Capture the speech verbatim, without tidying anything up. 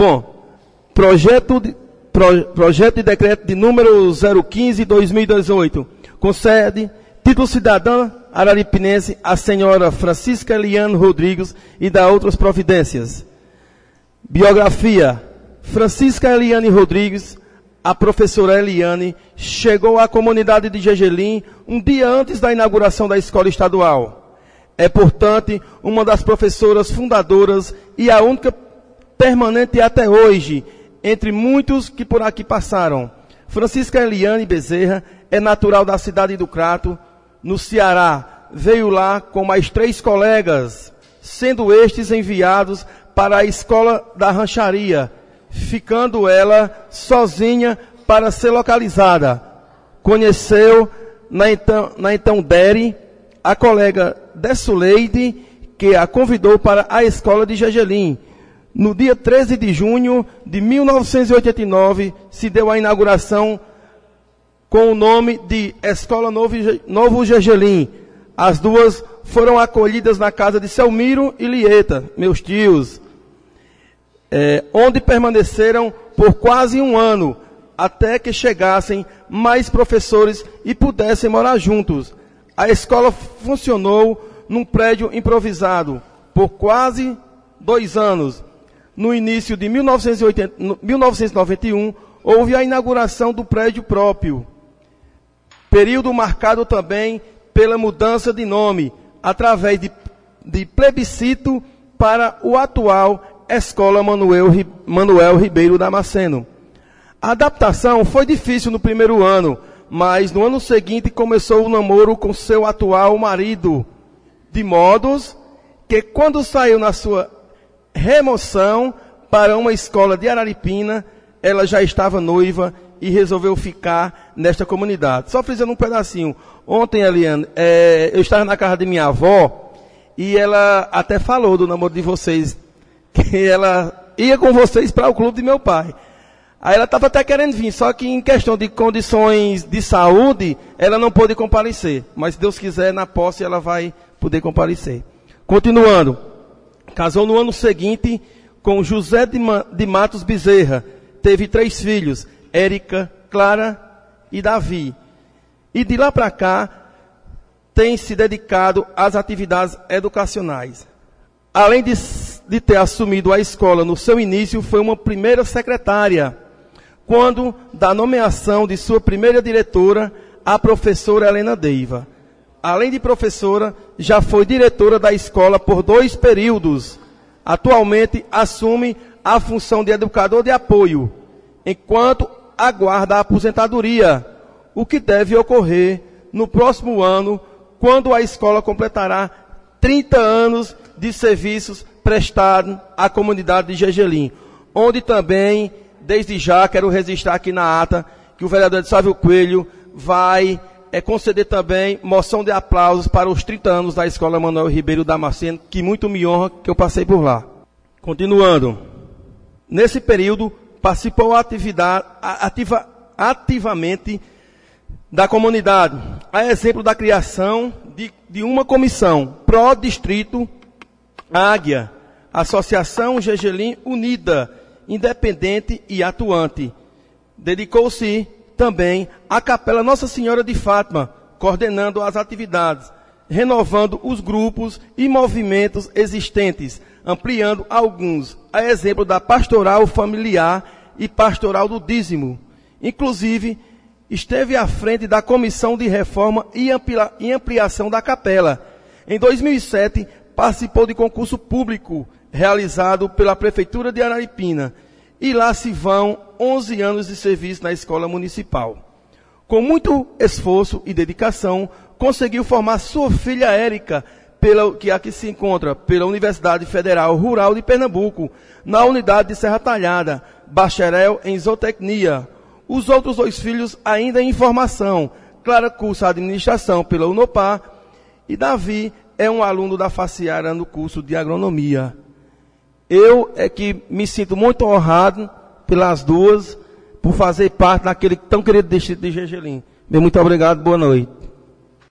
Bom, projeto de, pro, projeto de decreto de número zero quinze barra dois mil e dezoito concede título cidadã araripinense à senhora Francisca Eliane Rodrigues e dá outras providências. Biografia. Francisca Eliane Rodrigues, a professora Eliane, chegou à comunidade de Gegelim um dia antes da inauguração da escola estadual. É, portanto, uma das professoras fundadoras e a única permanente até hoje, entre muitos que por aqui passaram. Francisca Eliane Bezerra é natural da cidade do Crato, no Ceará. Veio lá com mais três colegas, sendo estes enviados para a escola da rancharia, ficando ela sozinha para ser localizada. Conheceu na então, na então Dere, a colega Dessuleide, que a convidou para a escola de Gegelim. No dia treze de junho de mil novecentos e oitenta e nove, se deu a inauguração com o nome de Escola Novo, Novo Gegelim. As duas foram acolhidas na casa de Selmiro e Lieta, meus tios, é, onde permaneceram por quase um ano, até que chegassem mais professores e pudessem morar juntos. A escola funcionou num prédio improvisado por quase dois anos. No início de mil novecentos e oitenta, mil novecentos e noventa e um, houve a inauguração do prédio próprio. Período marcado também pela mudança de nome, através de, de plebiscito para o atual Escola Manuel, Manuel Ribeiro Damasceno. A adaptação foi difícil no primeiro ano, mas no ano seguinte começou o namoro com seu atual marido, de modos que quando saiu na sua remoção para uma escola de Araripina, ela já estava noiva e resolveu ficar nesta comunidade. Só frisando um pedacinho. Ontem, Eliane, é, eu estava na casa de minha avó e ela até falou do namoro de vocês, que ela ia com vocês para o clube de meu pai. Aí ela estava até querendo vir, só que em questão de condições de saúde, ela não pôde comparecer. Mas se Deus quiser, na posse ela vai poder comparecer. Continuando. Casou no ano seguinte com José de, Ma- de Matos Bezerra. Teve três filhos, Érica, Clara e Davi. E de lá para cá, tem se dedicado às atividades educacionais. Além de, de ter assumido a escola no seu início, foi uma primeira secretária, quando da nomeação de sua primeira diretora, a professora Helena Deiva. Além de professora, já foi diretora da escola por dois períodos. Atualmente, assume a função de educador de apoio, enquanto aguarda a aposentadoria, o que deve ocorrer no próximo ano, quando a escola completará trinta anos de serviços prestados à comunidade de Gegelim, onde também, desde já, quero registrar aqui na ata, que o vereador Sávio Coelho vai é, conceder também moção de aplausos para os trinta anos da Escola Manuel Ribeiro Damasceno, que muito me honra que eu passei por lá. Continuando. Nesse período, participou atividade, ativa, ativamente da comunidade, a exemplo da criação de, de uma comissão pró-distrito Águia, Associação Gegelim Unida, independente e atuante. Dedicou-se também à Capela Nossa Senhora de Fátima, coordenando as atividades, renovando os grupos e movimentos existentes, ampliando alguns, a exemplo da pastoral familiar e pastoral do dízimo. Inclusive, esteve à frente da Comissão de Reforma e Ampliação da Capela. Em dois mil e sete, participou de concurso público realizado pela Prefeitura de Araripina, e lá se vão onze anos de serviço na escola municipal. Com muito esforço e dedicação, conseguiu formar sua filha Érica, pela, que aqui se encontra, pela Universidade Federal Rural de Pernambuco, na unidade de Serra Talhada, bacharel em zootecnia. Os outros dois filhos ainda em formação. Clara cursa administração pela Unopar e Davi é um aluno da Faciara no curso de agronomia. Eu é que me sinto muito honrado pelas duas, por fazer parte daquele tão querido distrito de Gegelim. Muito obrigado, boa noite.